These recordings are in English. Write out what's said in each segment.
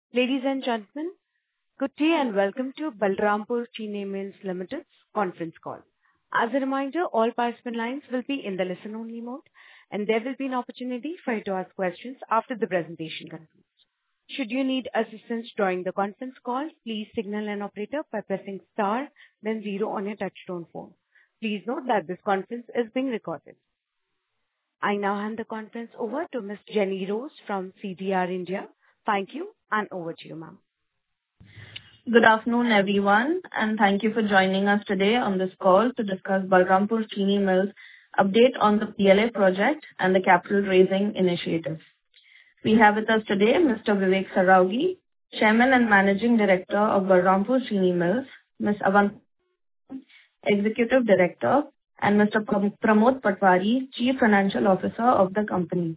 Ladies and gentlemen, good day and welcome to Balrampur Chini Mills Limited's conference call. As a reminder, all participant lines will be in the listen-only mode, and there will be an opportunity for you to ask questions after the presentation concludes. Should you need assistance during the conference call, please signal an operator by pressing star, then zero on your touch-tone phone. Please note that this conference is being recorded. I now hand the conference over to Ms. Jenny Rose from CDR India. Thank you, and over to you, ma'am. Good afternoon, everyone, and thank you for joining us today on this call to discuss Balrampur Chini Mills' update on the PLA project and the capital raising initiative. We have with us today Mr. Vivek Saraogi, Chairman and Managing Director of Balrampur Chini Mills, Ms. Avantika, Executive Director, and Mr. Pramod Patwari, Chief Financial Officer of the company.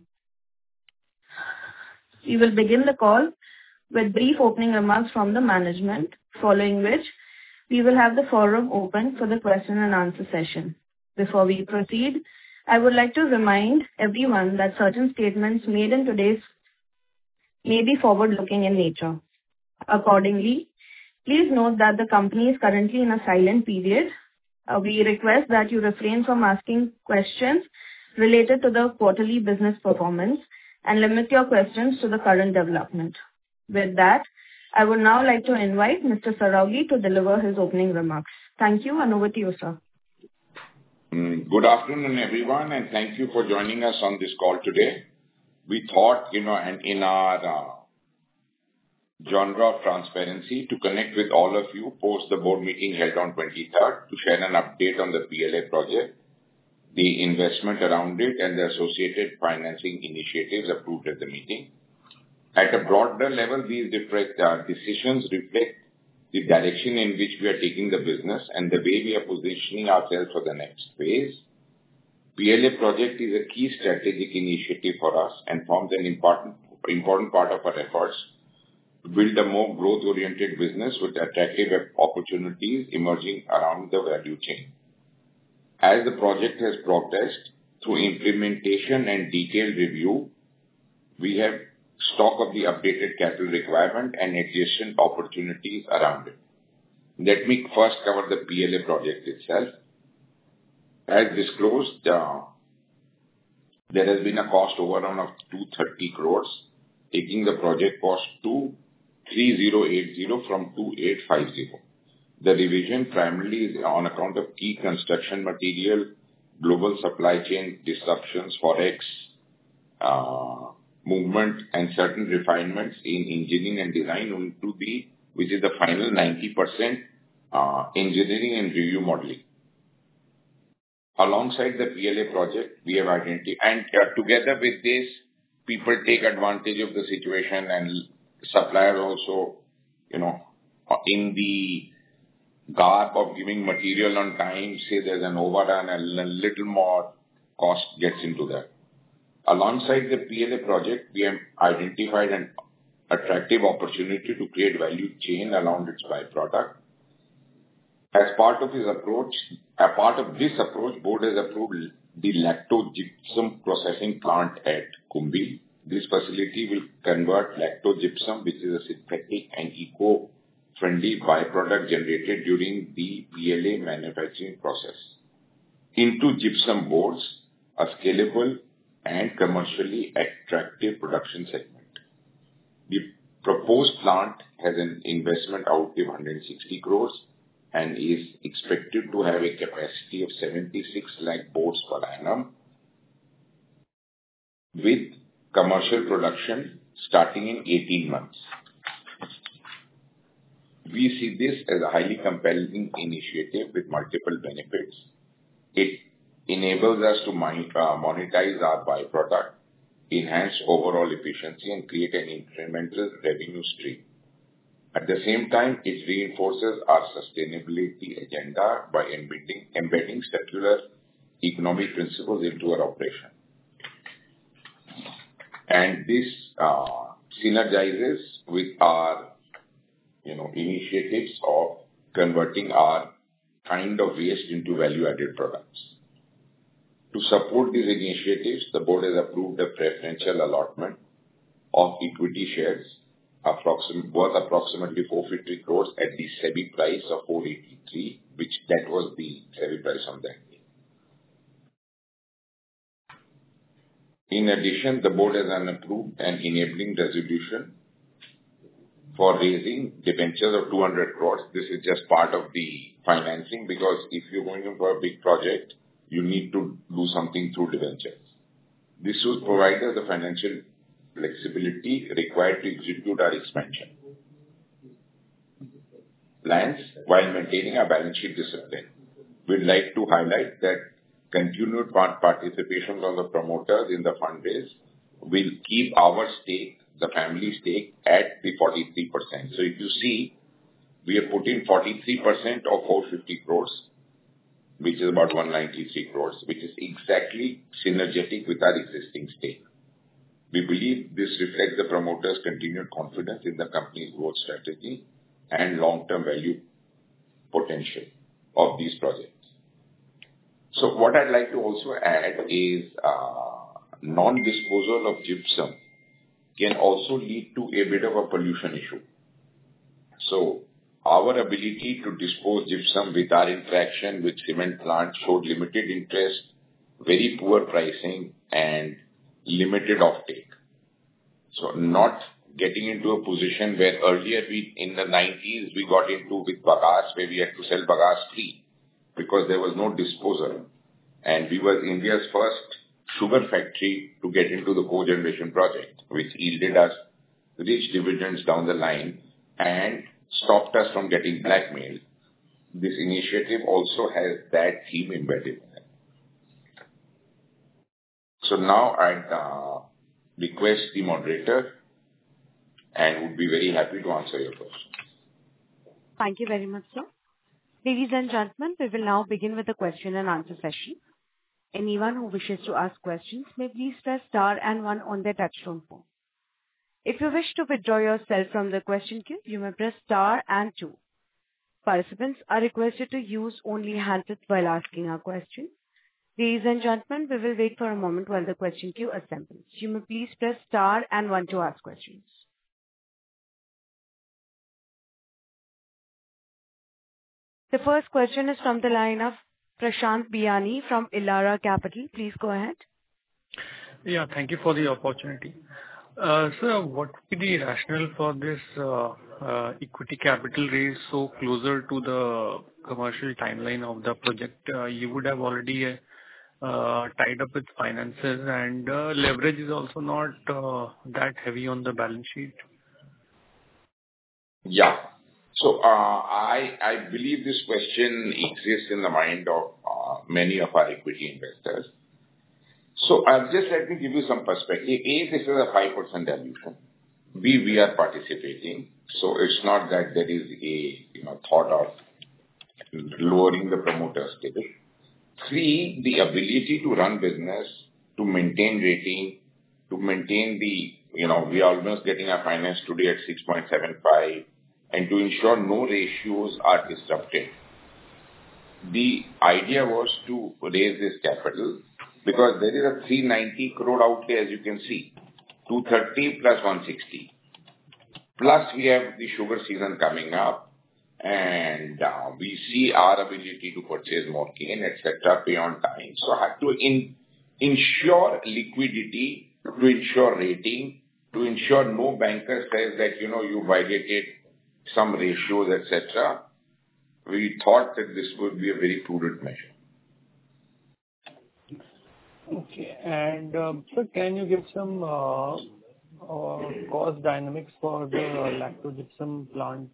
We will begin the call with brief opening remarks from the management, following which we will have the forum open for the question and answer session. Before we proceed, I would like to remind everyone that certain statements made in today's may be forward-looking in nature. Accordingly, please note that the company is currently in a silent period. We request that you refrain from asking questions related to the quarterly business performance and limit your questions to the current development. With that, I would now like to invite Mr. Saraogi to deliver his opening remarks. Thank you, and over to you, sir. Good afternoon, everyone, and thank you for joining us on this call today. We thought, and in our genre of transparency, to connect with all of you post the board meeting held on 23rd to share an update on the PLA project, the investment around it, and the associated financing initiatives approved at the meeting. At a broader level, these decisions reflect the direction in which we are taking the business and the way we are positioning ourselves for the next phase. PLA project is a key strategic initiative for us and forms an important part of our efforts to build a more growth-oriented business with attractive opportunities emerging around the value chain. As the project has progressed through implementation and detailed review, we have stock of the updated capital requirement and adjacent opportunities around it. Let me first cover the PLA project itself. As disclosed, there has been a cost overrun of 230 crores, taking the project cost to 3080 from 2850. The revision primarily is on account of key construction material, global supply chain disruptions, forex movement, and certain refinements in engineering and design which is the final 90% engineering and review modeling. Alongside the PLA project, we have identified, and together with this, people take advantage of the situation, and suppliers also, in the garb of giving material on time, say there's an overrun and a little more cost gets into that. Alongside the PLA project, we have identified an attractive opportunity to create value chain around its byproduct. As part of this approach, board has approved the lacto gypsum processing plant at Kumbhi. This facility will convert lacto gypsum, which is a synthetic and eco-friendly byproduct generated during the PLA manufacturing process, into gypsum boards, a scalable and commercially attractive production segment. The proposed plant has an investment outlay of 160 crores and is expected to have a capacity of 76 lakh boards per annum, with commercial production starting in 18 months. We see this as a highly compelling initiative with multiple benefits. It enables us to monetize our byproduct, enhance overall efficiency, and create an incremental revenue stream. At the same time, it reinforces our sustainability agenda by embedding circular economic principles into our operation. And this synergizes with our initiatives of converting our kind of waste into value-added products. To support these initiatives, the board has approved a preferential allotment of equity shares worth approximately 450 crores at the SEBI price of 483, that was the SEBI price on that day. In addition, the board has approved an enabling resolution for raising debentures of 200 crores. This is just part of the financing, because if you're going in for a big project, you need to do something through debentures. This will provide us the financial flexibility required to execute our expansion plans while maintaining our balance sheet discipline. We'd like to highlight that continued participation from the promoters in the fundraise will keep our stake, the family stake, at the 43%. So if you see, we have put in 43% of 450 crores, which is about 193 crores, which is exactly synergetic with our existing stake. We believe this reflects the promoters' continued confidence in the company's growth strategy and long-term value potential of these projects. So what I'd like to also add is non-disposal of gypsum can also lead to a bit of a pollution issue. So our ability to dispose gypsum with our interaction with cement plants showed limited interest, very poor pricing, and limited offtake. So not getting into a position where earlier in the 90s we got into with bagasse, where we had to sell bagasse free because there was no disposal. And we were India's first sugar factory to get into the cogeneration project, which yielded us rich dividends down the line and stopped us from getting blackmailed. This initiative also has that theme embedded in it. So now I'd request the moderator and would be very happy to answer your questions. Thank you very much, sir. Ladies and gentlemen, we will now begin with the question and answer session. Anyone who wishes to ask questions may please press star and one on their touchtone phone. If you wish to withdraw yourself from the question queue, you may press star and two. Participants are requested to use only handsets while asking a question. Ladies and gentlemen, we will wait for a moment while the question queue assembles. You may please press star and one to ask questions. The first question is from the line of Prashant Biyani from Elara Capital. Please go ahead. Yeah, thank you for the opportunity. Sir, what would be the rationale for this equity capital raise so closer to the commercial timeline of the project? You would have already tied up with finances, and leverage is also not that heavy on the balance sheet. Yeah. So I believe this question exists in the mind of many of our equity investors. So just let me give you some perspective. A, this is a 5% dilution. B, we are participating. So it's not that there is a thought of lowering the promoter stake. 3, the ability to run business, to maintain rating, to maintain we are almost getting our finance today at 6.75, and to ensure no ratios are disrupted. The idea was to raise this capital because there is a 390 crore outlay, as you can see, 230 plus 160. Plus we have the sugar season coming up, and we see our ability to purchase more cane, etc., pay on time. So I had to ensure liquidity, to ensure rating, to ensure no banker says that, you violated some ratios, etc. We thought that this would be a very prudent measure. Okay. And sir, can you give some cost dynamics for the lacto-gypsum plant?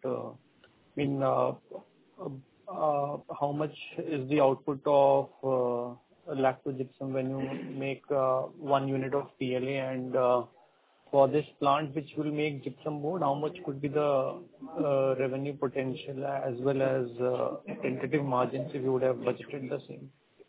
How much is the output of lacto-gypsum when you make 1 unit of PLA, and for this plant which will make gypsum board, how much could be the revenue potential as well as tentative margins if you would have budgeted the same?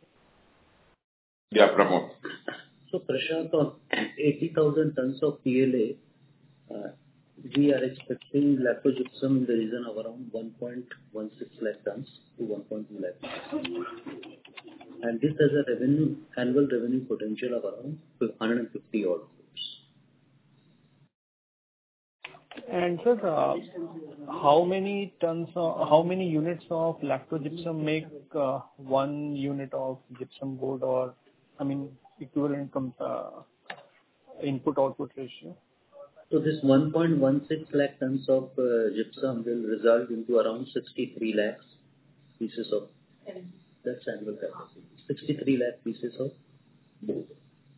Yeah, Pramod. So Prashant, on 80,000 tons of PLA, we are expecting lacto-gypsum in the region of around 1.16 lakh tons to 1.2 lakh tons. And this has a annual revenue potential of around 150 odd crores. And sir, how many units of lacto gypsum make 1 unit of gypsum board, or I mean equivalent input-output ratio? So this 1.16 lakh tons of gypsum will result into around 63 lakhs pieces of, that's annual capacity, 63 lakh pieces of board.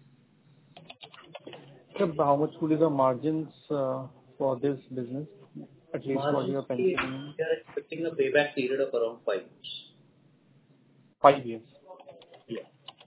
Sir, how much would be the margins for this business, at least for your We pension? are expecting a payback period of around 5 years. 5 years. Yeah.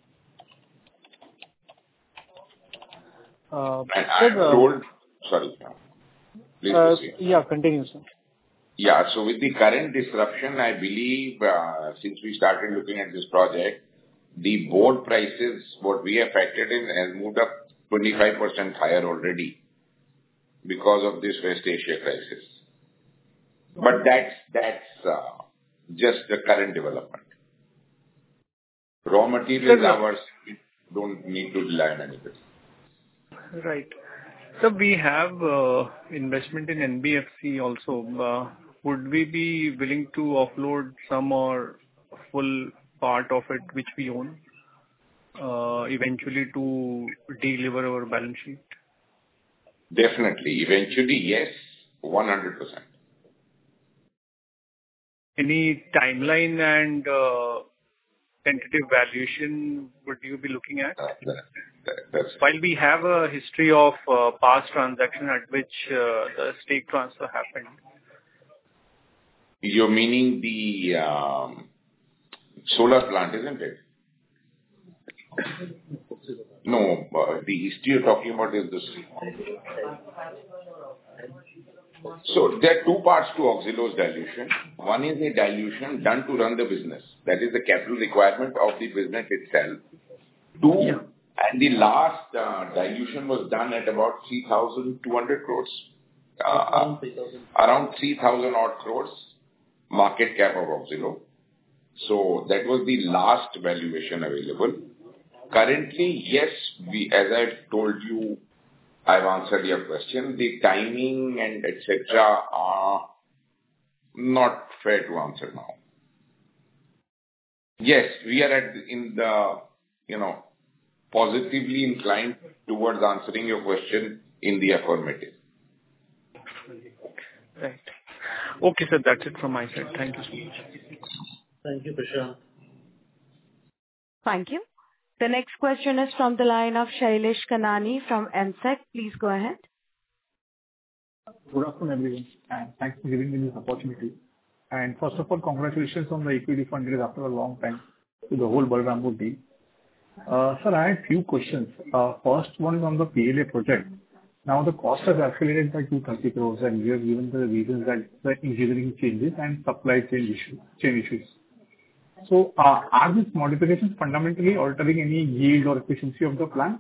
And I'm told, sorry, please proceed. Yeah, continue, sir. Yeah, so with the current disruption, I believe, since we started looking at this project, the board prices, what we have factored in, has moved up 25% higher already because of this West Asia crisis. But that's just the current development. Raw materials ours, we don't need to rely on anything. Right. So we have investment in NBFC also. Would we be willing to offload some or full part of it which we own eventually to deliver our balance sheet? Definitely. Eventually, yes, 100%. Any timeline and tentative valuation would you be looking at? That's While we have a history of past transaction at which the stake transfer happened. You're meaning the solar plant, isn't it? No, the history you're talking about is this. So there are two parts to Auxilo's dilution. One is a dilution done to run the business. That is the capital requirement of the business itself. Two, and the last dilution was done at about 3,200 crores. Around 3,000 odd crores market cap of Auxilo. So that was the last valuation available. Currently, yes, as I've told you, I've answered your question. The timing and etc. are not fair to answer now. Yes, we are in the, positively inclined towards answering your question in the affirmative. Right. Okay, sir, that's it from my side. Thank you so much. Thank you, Prashant. Thank you. The next question is from the line of Shailesh Kanani from MSEC. Please go ahead. Good afternoon, everyone, and thanks for giving me this opportunity. And first of all, congratulations on the equity fund raise after a long time to the whole Balrampur team. Sir, I had few questions. First one is on the PLA project. Now the cost has escalated by 230 crores, and you have given the reasons that the engineering changes and supply chain issues. So, are these modifications fundamentally altering any yield or efficiency of the plant?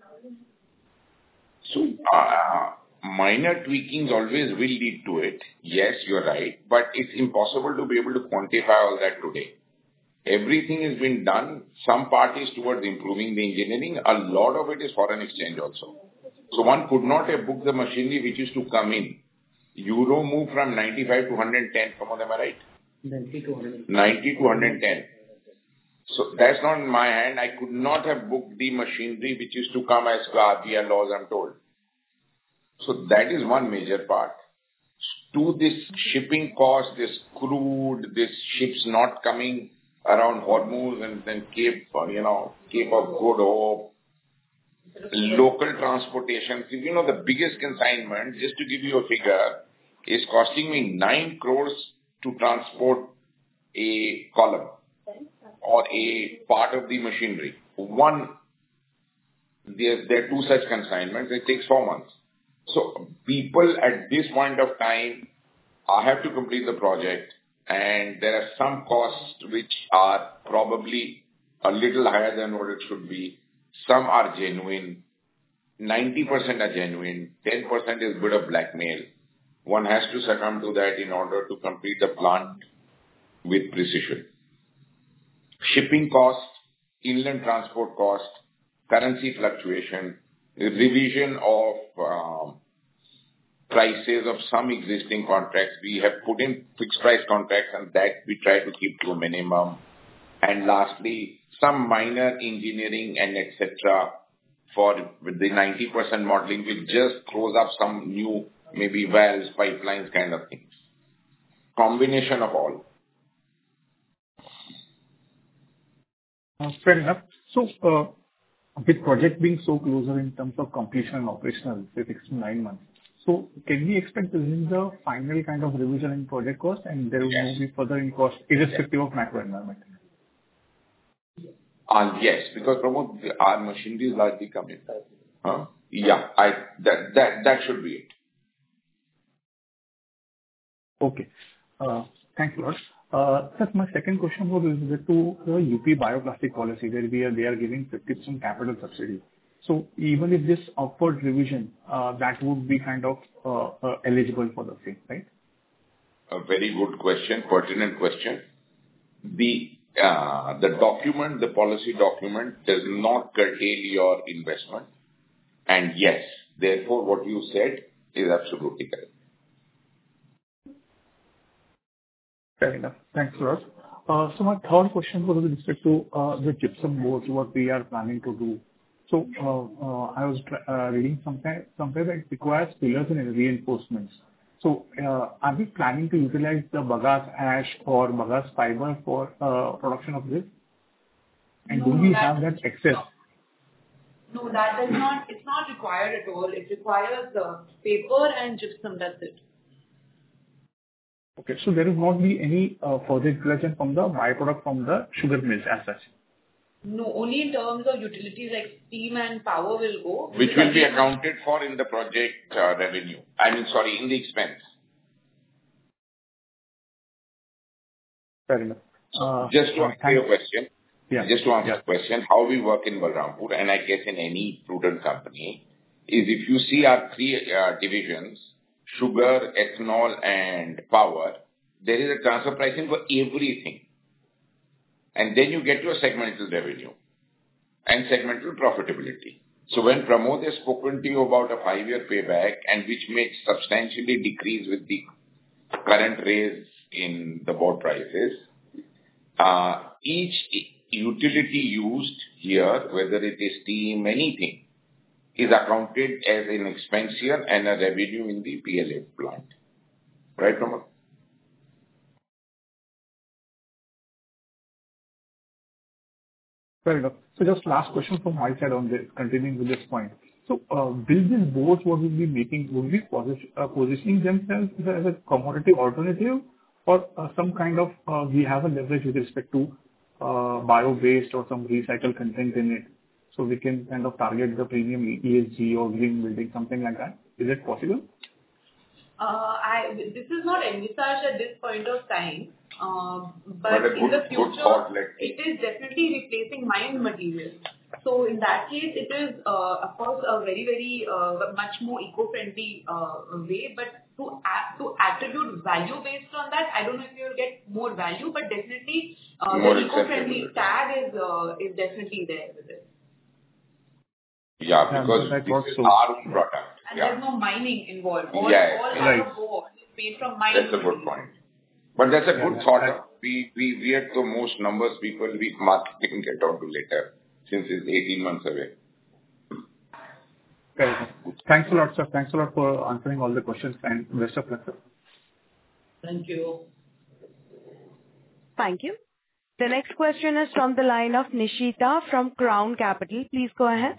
So, minor tweakings always will lead to it. Yes, you're right, but it's impossible to be able to quantify all that today. Everything has been done. Some part is towards improving the engineering. A lot of it is foreign exchange also. So one could not have booked the machinery which is to come in. Euro moved from 95 to 110. Come on, am I right? 90 to 110. 90 to 110. So that's not in my hand. I could not have booked the machinery which is to come as per RBI laws, I'm told. So that is one major part. To this shipping cost, this crude, this ships not coming around Hormuz and then Cape of Good Hope, local transportation. The biggest consignment, just to give you a figure, is costing me 9 crores to transport a column or a part of the machinery. There are two such consignments. It takes 4 months. So people at this point of time, I have to complete the project, and there are some costs which are probably a little higher than what it should be. Some are genuine. 90% are genuine. 10% is bit of blackmail. One has to succumb to that in order to complete the plant with precision. Shipping cost, inland transport cost, currency fluctuation, revision of prices of some existing contracts. We have put in fixed price contracts, and that we try to keep to a minimum. And lastly, some minor engineering and etc. with the 90% modeling, we just close up some new, maybe valves, pipelines kind of things. Combination of all. Fair enough. So, with project being so closer in terms of completion and operational, say 6 to 9 months, so can we expect this is the final kind of revision in project cost, and there will Yes. be further in cost irrespective of macro environment? Yes, because Pramod, our machinery is largely coming. Yeah, that should be it. Okay. Thanks a lot. Sir, my second question was related to the UP bioplastic policy, where they are giving 50% capital subsidy. So even if this upward revision, that would be kind of eligible for the same, right? A very good question, pertinent question. The document, the policy document, does not curtail your investment. And yes, therefore, what you said is absolutely correct. Fair enough. Thanks a lot. So my third question was with respect to the gypsum boards, what we are planning to do. So I was reading somewhere that it requires pillars and reinforcements. So are we planning to utilize the bagasse ash or bagasse fiber for production of this? And do we have that access? No, that is not. It's not required at all. It requires paper and gypsum. That's it. Okay, so there will not be any further utilization from the byproduct from the sugar mills as such? No, only in terms of utilities like steam and power will go. Which will be accounted for in the project revenue. In the expense. Fair enough. Just to answer your question, Yeah. Just to answer the question, how we work in Balrampur, and I guess in any prudent company, is if you see our three divisions, sugar, ethanol, and power, there is a transfer pricing for everything. And then you get to a segmental revenue and segmental profitability. So when Pramod has spoken to you about a 5-year payback, and which may substantially decrease with the current raise in the board prices, each utility used here, whether it is steam, anything, is accounted as an expense here and a revenue in the PLA plant. Right, Pramod? Fair enough. So just last question from my side on this, continuing with this point. So, will these boards what we'll be making, will be positioning themselves as a commodity alternative, or some kind of, we have a leverage with respect to bio-based or some recycled content in it, so we can kind of target the premium ESG or green building, something like that? Is it possible? This is not envisaged at this point of time, but in the future, it is definitely replacing mined material. So in that case, it is of course a very, very much more eco-friendly way. But to attribute value based on that, I don't know if you will get more value, but definitely the eco-friendly tag is definitely there with it. Yeah, because this is our own product. And there's no mining involved. All right. our board is made from mining. That's a good point. But that's a good thought. We are the most numbers people we marketing get on to later, since it's 18 months away. Okay. Thanks a lot, sir. Thanks a lot for answering all the questions, and best of luck, sir. Thank you. Thank you. The next question is from the line of Nishita from Crown Capital. Please go ahead.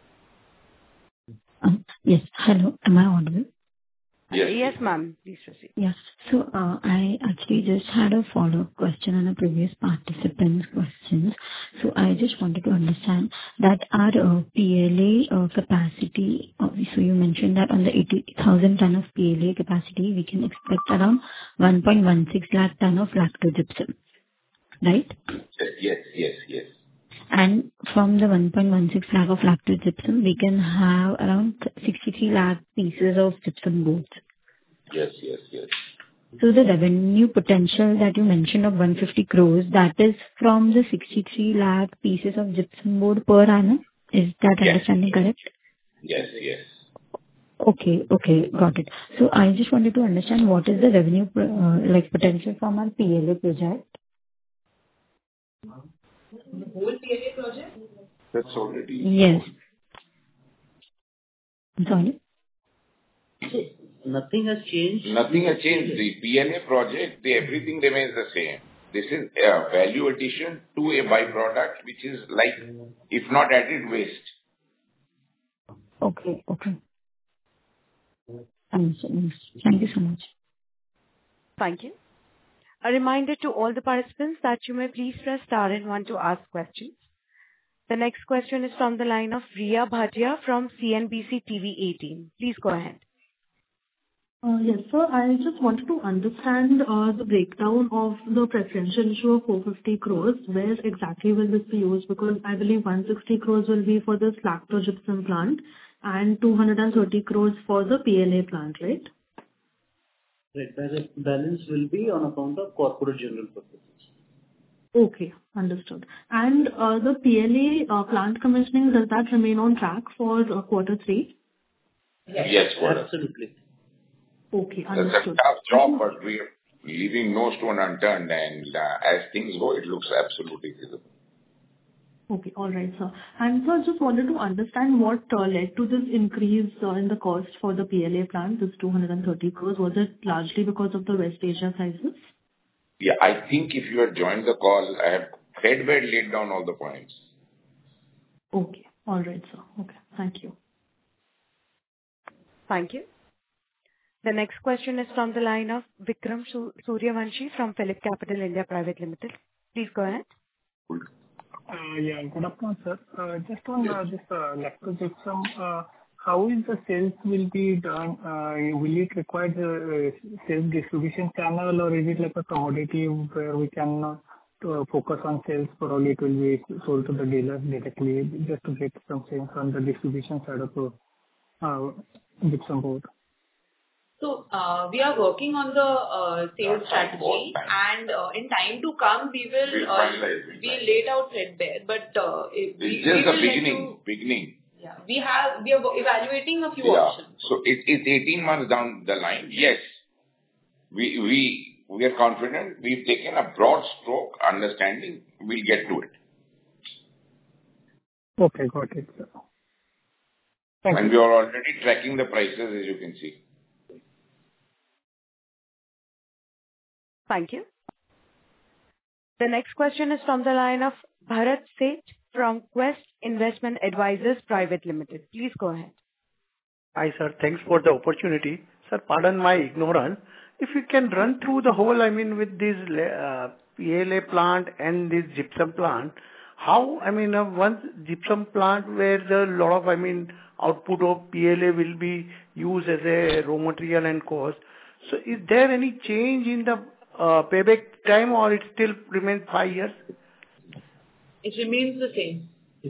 Yes. Hello. Am I audible? Yes, ma'am. Please proceed. Yes. So, I actually just had a follow-up question on a previous participant's questions. So, I just wanted to understand that our PLA capacity, so you mentioned that on the 80,000 ton of PLA capacity, we can expect around 1.16 lakh ton of lacto-gypsum, right? Yes. And from the 1.16 lakh of lacto-gypsum, we can have around 63 lakh pieces of gypsum boards. Yes. So the revenue potential that you mentioned of 150 crores, that is from the 63 lakh pieces of gypsum board per annum? Is that understanding correct? Yes. Okay. Got it. So I just wanted to understand what is the revenue potential from our PLA project? The whole PLA project? That's already. Yes. I'm sorry. So nothing has changed? Nothing has changed. The PLA project, everything remains the same. This is a value addition to a byproduct, which is like, if not added, waste. Okay. Understood. Thank you so much. Thank you. A reminder to all the participants that you may please press star and one to ask questions. The next question is from the line of Riya Bhatia from CNBC TV 18. Please go ahead. Yes, sir. I just wanted to understand the breakdown of the preferential issue of 450 crores. Where exactly will this be used? Because I believe 160 crores will be for the Lacto Gypsum plant and 230 crores for the PLA plant, right? Right. The balance will be on account of corporate general purposes. Okay, understood. And the PLA plant commissioning, does that remain on track for quarter 3? Yes, absolutely. Okay, It's understood. a tough job, but we are leaving no stone unturned, and as things go, it looks absolutely feasible. Okay. All right, sir. And sir, just wanted to understand what led to this increase in the cost for the PLA plant, this 230 crores. Was it largely because of the West Asia crisis? Yeah, I think if you had joined the call, I have threadbare laid down all the points. Okay. All right, sir. Okay. Thank you. Thank you. The next question is from the line of Vikram Suryavanshi from Phillip Capital India Private Limited. Please go ahead. Yeah, good afternoon, sir. Just on this Lacto Gypsum, how is the sales will be done? Will it require the sales distribution channel, or is it like a commodity where we cannot focus on sales, but only it will be sold to the dealers directly? Just to get some sense on the distribution side of the gypsum board. So we are working on the sales strategy, and in time to come, we laid out threadbare, but it's just the beginning. Yeah, we are evaluating a few options. So it's 18 months down the line. Yes, we are confident. We've taken a broad stroke understanding. We'll get to it. Okay, got it, sir. Thank you. And we are already tracking the prices, as you can see. Thank you. The next question is from the line of Bharat Seth from Quest Investment Advisors Private Limited. Please go ahead. Hi, sir. Thanks for the opportunity. Sir, pardon my ignorance. If you can run through the whole, with this PLA plant and this gypsum plant, how, once gypsum plant where the lot of, output of PLA will be used as a raw material and cost. So is there any change in the payback time, or it still remains 5 years? It remains the same.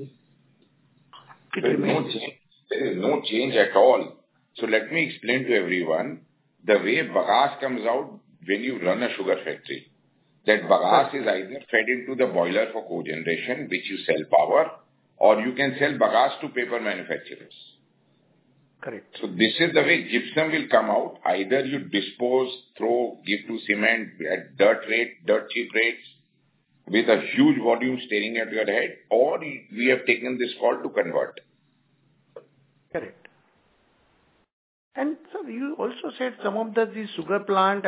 There is no change at all. So let me explain to everyone the way bagasse comes out when you run a sugar factory. That bagasse is either fed into the boiler for cogeneration, which you sell power, or you can sell bagasse to paper manufacturers. Correct. So this is the way gypsum will come out. Either you dispose, throw, give to cement at dirt cheap rates, with a huge volume staring at your head, or we have taken this call to convert. Correct. And sir, you also said some of the sugar plant,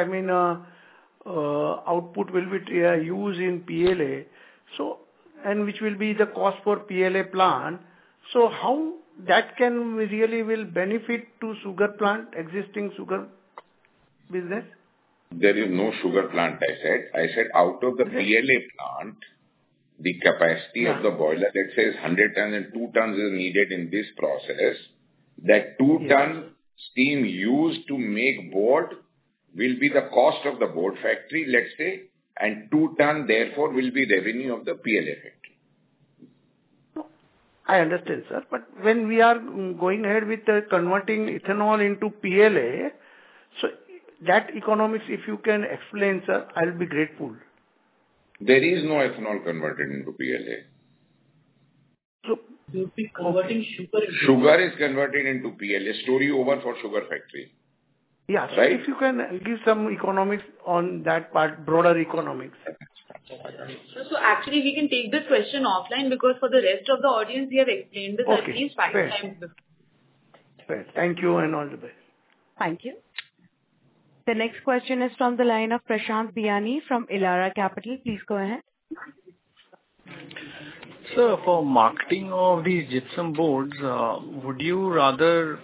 output will be used in PLA. So, and which will be the cost for PLA plant. So how that can really will benefit to sugar plant, existing sugar business? There is no sugar plant, I said out of the PLA plant, the capacity of the boiler, let's say is 100 tons and 2 tons is needed in this process. That 2 ton steam used to make board will be the cost of the board factory, let's say, and 2 ton therefore will be revenue of the PLA factory. I understand, sir. But when we are going ahead with converting ethanol into PLA, so that economics, if you can explain, sir, I'll be grateful. There is no ethanol converted into PLA. So You would be converting sugar into... Sugar is converted into PLA. Story over for sugar factory. Yeah. So Right? if you can give some economics on that part, broader economics. So actually, we can take this question offline because for the rest of the audience, we have explained this at least 5 times before. Fair. Thank you and all the best. Thank you. The next question is from the line of Prashant Biyani from Elara Capital. Please go ahead. Sir, for marketing of these gypsum boards, would you rather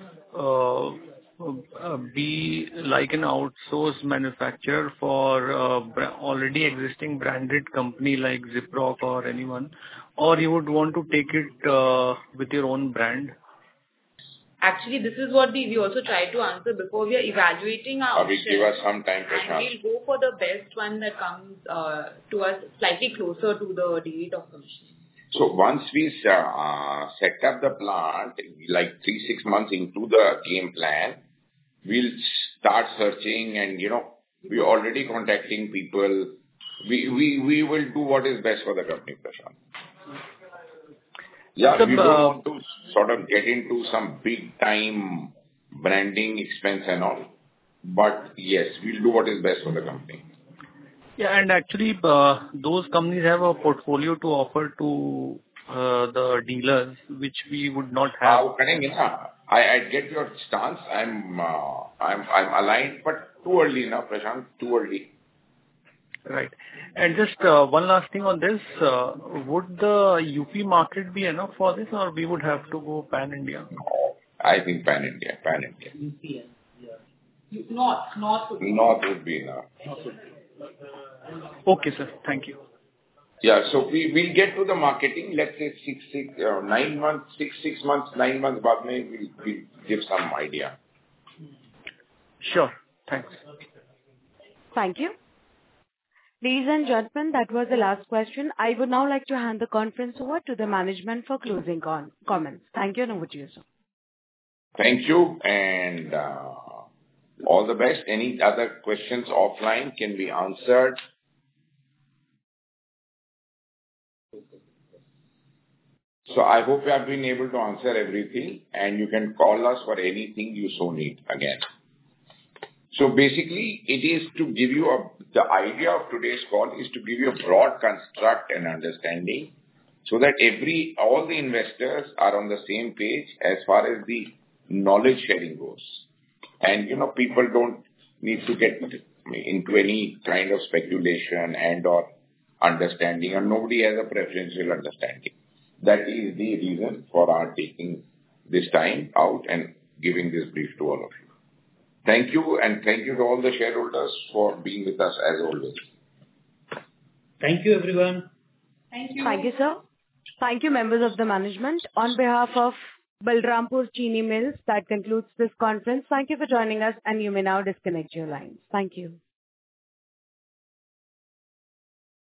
be like an outsourced manufacturer for already existing branded company like Ziprock or anyone, or you would want to take it with your own brand? Actually, this is what we also tried to answer before. We are evaluating our options. Give us some time, Prashant. And we'll go for the best one that comes to us slightly closer to the date of commissioning. So once we set up the plant, like 3-6 months into the game plan, we'll start searching and, we're already contacting people. We will do what is best for the company, Prashant. Yeah, we don't want to sort of get into some big time branding expense and all. But yes, we'll do what is best for the company. Yeah, and actually, those companies have a portfolio to offer to the dealers, which we would not have. I get your stance. I'm aligned, but too early now, Prashant. Too early. Right. And just one last thing on this. Would the UP market be enough for this, or we would have to go pan-India? No, I think pan-India. UP, yeah. North would be enough. Okay, sir. Thank you. Yeah, so we'll get to the marketing. Let's say 9 months, 6 months, 9 months. Baad mein we'll give some idea. Sure. Thanks. Thank you. Ladies and gentlemen, that was the last question. I would now like to hand the conference over to the management for closing comments. Thank you, and over to you, sir. Thank you, and all the best. Any other questions offline can be answered. So I hope you have been able to answer everything, and you can call us for anything you so need again. So basically, it is to give you the idea of today's call is to give you a broad construct and understanding so that all the investors are on the same page as far as the knowledge sharing goes. And, people don't need to get into any kind of speculation and or understanding, and nobody has a preferential understanding. That is the reason for our taking this time out and giving this brief to all of you. Thank you, and thank you to all the shareholders for being with us as always. Thank you, everyone. Thank you. Thank you, sir. Thank you, members of the management. On behalf of Balrampur Chini Mills, that concludes this conference. Thank you for joining us, and you may now disconnect your lines. Thank you.